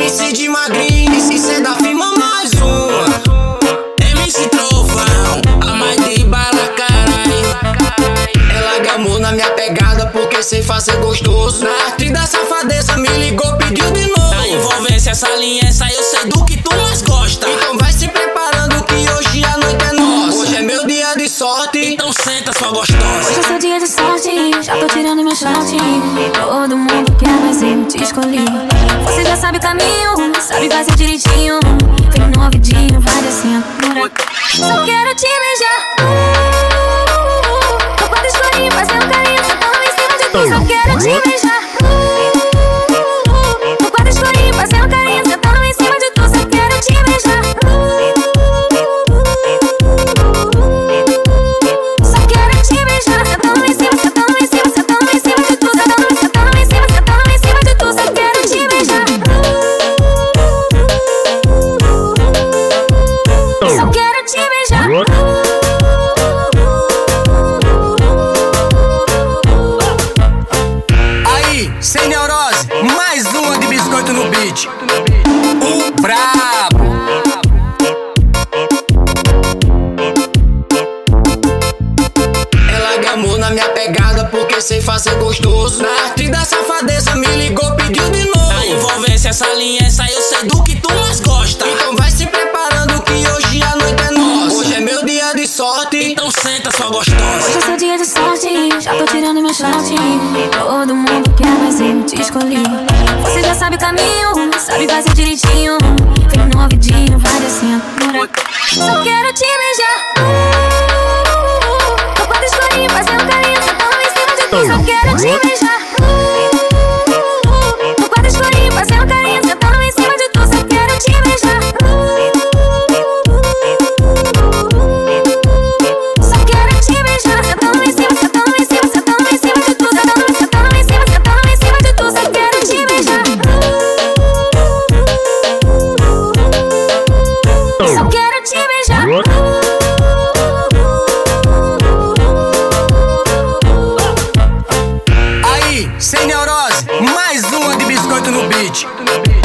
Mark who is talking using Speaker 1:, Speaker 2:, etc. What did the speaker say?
Speaker 1: MC de magrinho, e cê da firma mais uma. MC Trovão, a mais de bala, carai. Ela gamou na minha pegada porque sei fazer gostoso. Na arte da safadeza me ligou, pediu de novo.
Speaker 2: Na envolvência, essa linha, essa eu sei do que tu mais gosta.
Speaker 1: Então vai se preparando que hoje a noite é nossa. Hoje é meu dia de sorte,
Speaker 2: então senta, sua gostosa.
Speaker 3: Hoje é seu dia de sorte, já tô tirando meu short. Todo mundo quer, mas eu te escolhi. Você já sabe o caminho, sabe fazer direitinho. Vem no ouvidinho, vai descendo por aqui. Só quero te beijar. Tô quando escurinho, fazendo carinho, sentando em cima de tu. Só quero te beijar. Tô quando escurinho, fazendo carinho, sentando em cima de tu. Só quero te beijar. Só quero te beijar, sentando em cima, sentando em cima, sentando em cima de tu, sentando em cima, sentando em cima de tu. Só quero te beijar. Só quero te beijar.
Speaker 1: aí, sem neurose, mais uma de biscoito no beat. O brabo. Ela gamou na minha pegada porque sei fazer gostoso. Na arte da safadeza me ligou, pediu de novo.
Speaker 2: Na envolvência, essa linha, essa eu sei do que tu mais gosta.
Speaker 1: Então vai se preparando que hoje a noite é nossa. Hoje é meu dia de sorte,
Speaker 2: então senta, sua gostosa.
Speaker 3: Hoje é seu dia de sorte, já tô tirando meu short. Todo mundo quer, mas eu te escolhi. Você já sabe o caminho, sabe fazer direitinho. Vem no ouvidinho, vai descendo por aqui. Só quero te beijar. Tô quando escurinho, fazendo carinho, sentando em cima de tu. Só quero te beijar. Tô quando escurinho, fazendo carinho, sentando em cima de tu. Só quero te beijar. Só quero te beijar, sentando em cima, sentando em cima, sentando em cima de tu, sentando em cima, sentando em cima de tu. Só quero te beijar. Só quero te beijar.
Speaker 1: aí, sem neurose, mais uma de biscoito no beat.